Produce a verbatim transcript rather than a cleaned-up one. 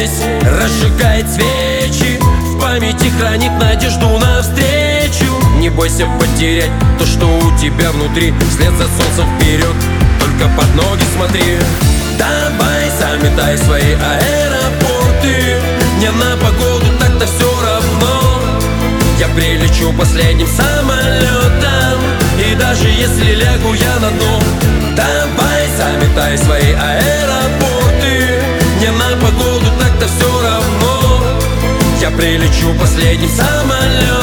здесь разжигает свечи, в памяти хранит надежду навстречу. Не бойся потерять то, что у тебя внутри, вслед за солнцем вперед, только под ноги смотри. Давай заметай свои аэропорты, мне на погоду так-то все равно. Я прилечу последним самолетом, и даже если лягу я на дно. Давай заметай свои аэропорты, мне на погоду так-то все равно. Я прилечу последним самолетом.